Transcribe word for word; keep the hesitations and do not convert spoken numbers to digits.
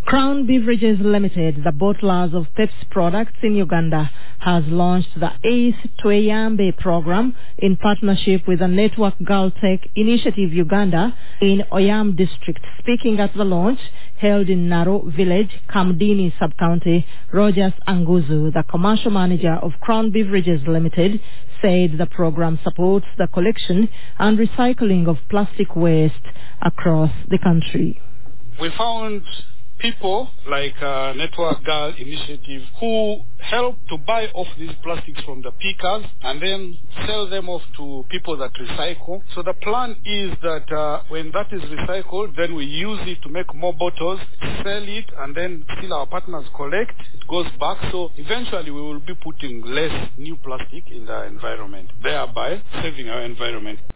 Crown Beverages Limited, the bottlers of Pepsi products in Uganda, has launched the eighth Tweyambe program in partnership with the Network Girl Tech Initiative Uganda in Oyam district. Speaking at the launch, held in Naro Village, Kamdini Sub-County, Rogers Anguzu, the commercial manager of Crown Beverages Limited, said the program supports the collection and recycling of plastic waste across the country. We found people like uh, Network Girl Initiative who help to buy off these plastics from the pickers and then sell them off to people that recycle. So the plan is that uh, when that is recycled, then we use it to make more bottles, sell it, and then still our partners collect. It goes back. So eventually we will be putting less new plastic in the environment, thereby saving our environment.